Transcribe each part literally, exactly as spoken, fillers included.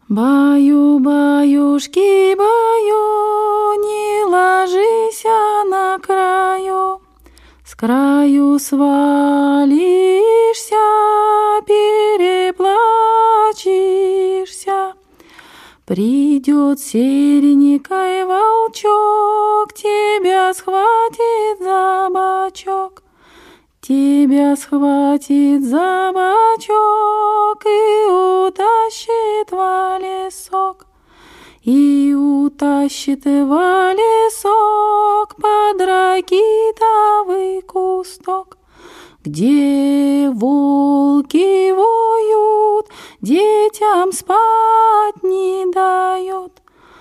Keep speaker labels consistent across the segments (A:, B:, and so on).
A: Баю-баюшки, баю, не ложися на краю. С краю свалишься, переплачешься. Придет серенький волчок, тебя схватит за бочок. Тебя схватит за бочок и утащит в лесок. И утащит в лесок под ракитовый кусток, где волки воют, детям спать не дают.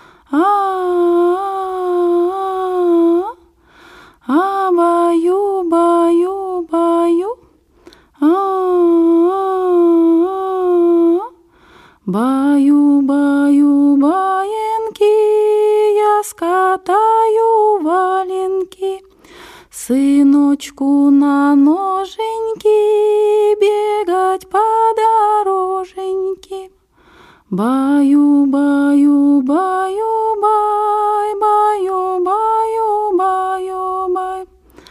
A: А-а-а, а баю, баю, баю, а-а-а, баю, баю, баенки, я скатаю валенки, сыночку на ноженьки бегать по дороженьке. Баю, баю, баю, бай, баю, баю, баю, бай.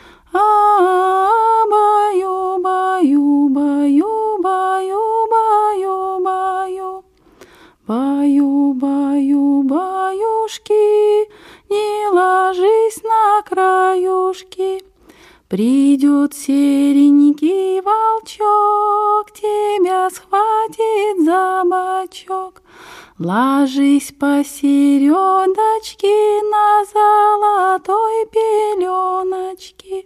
A: А, баю, баю, баю, баю, баю, баю. Баю, баю, баюшки, не ложись на краюшки. Придет серенький волчок, тебя схватит за бочок. Ложись посередочке на золотой пеленочке.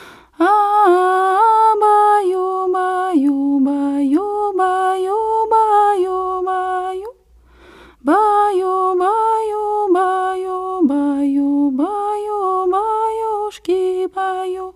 A: А, баю, баю, баю, баю, баю, баю. Баю, баю, баю, баю, баю, баюшки, баю.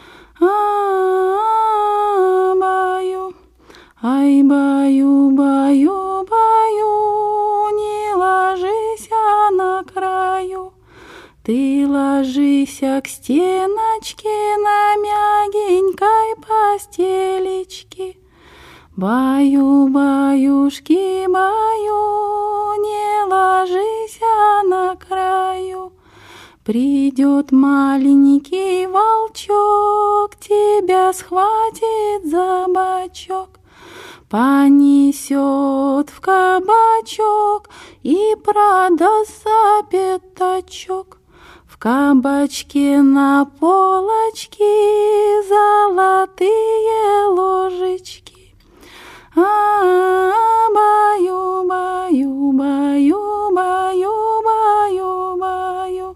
A: А, баю, ай, баю, баю, баю, не ложися на краю. Ты ложися к стеночке на мягенькой постелечке. Баю, баюшки, баю, не ложися на краю. Придет маленький волчок, тебя схватит за бочок, понесет в кабачок и продаст за пятачок. В кабачке на полочке золотые ложечки. А, баю, баю, баю, баю, баю, баю.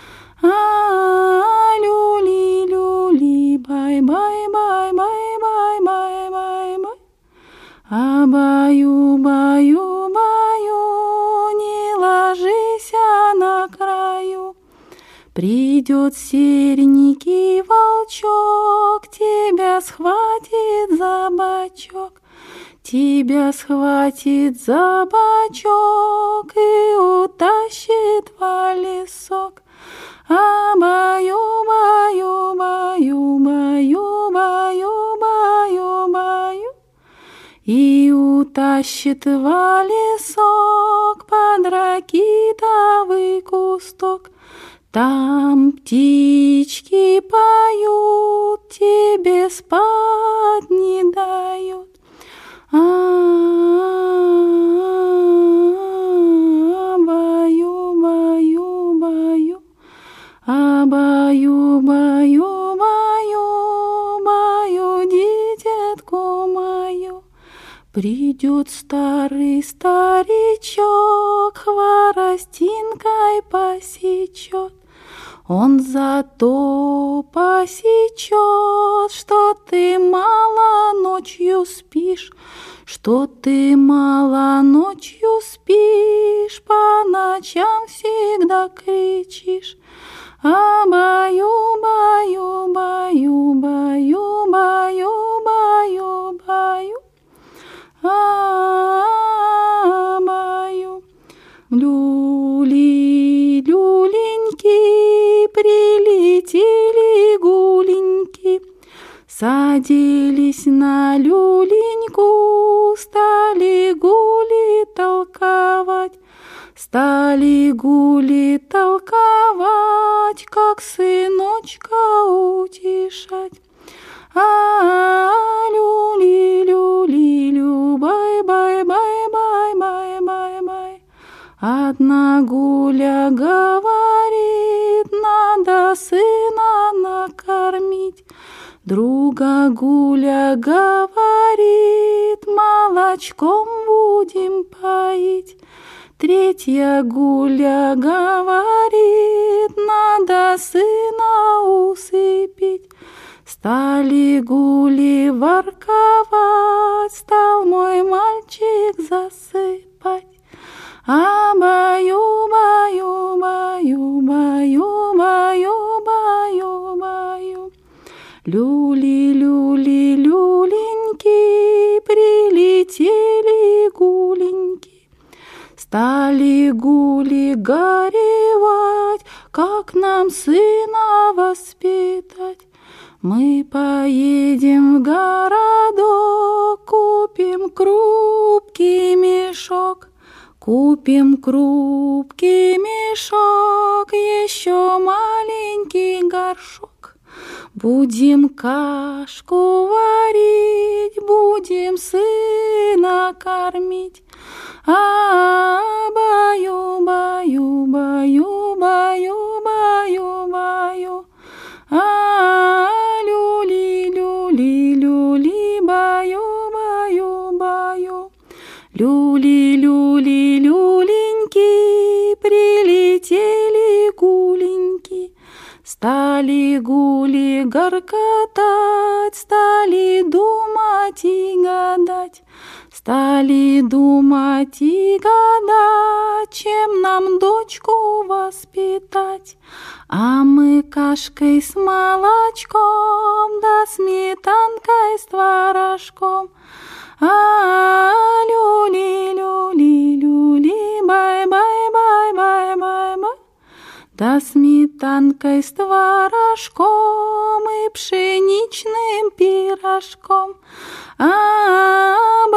A: А, люли, люли, бай, бай, бай, бай, бай, бай, бай, бай. А баю, баю, баю, не ложися на краю. Придет серенький волчок, тебя схватит за бочок. Тебя схватит за бочок и утащит в лесок. А баю, баю, баю, баю, баю, баю, баю. И утащит в лесок под ракитовый кусток. Там птички поют, тебе спать не дают. А, баю, баю, баю. А баю, баю, баю, баю, дитятко мою. Придет старый старичок, хворостинкой посечет. Он зато посечет, что ты мало ночью спишь, что ты мало ночью спишь, по ночам всегда кричишь. А баю, баю, баю, баю, баю, баю, баю. А, баю. Люли, люленьки, прилетели гуленьки, садились на люленьку, стали гули толковать. Стали гули толковать, как сыночка утешать. А люли, люли, лю, бай, бай, бай, бай, бай, бай, бай. Одна гуля говорит, надо сына накормить. Друга гуля говорит, молочком будем поить. Третья гуля говорит, надо сына усыпить. Стали гули ворковать, стал мой мальчик засыпать. А баю, баю, баю, баю, баю, баю, баю. Люли, люли, люленьки, прилетели гуленьки. Стали гули горевать, как нам сына воспитать. Мы поедем в городок, купим крупки мешок. Купим крупки мешок, еще маленький горшок. Будем кашку варить, будем сына кормить. А баю, баю, баю, баю, баю, баю. А люли, люли, люли, баю, баю, баю. Люли, люли, люленьки, прилетели гуленьки. Стали гули горкотать, стали думать и гадать. Стали думать и гадать, чем нам дочку воспитать. А мы кашкой с молочком, да сметанкой с творожком. А люли, люли, люли, бай, бай, бай, бай, бай, бай. Да сметанкой с творожком и пшеничным пирожком. А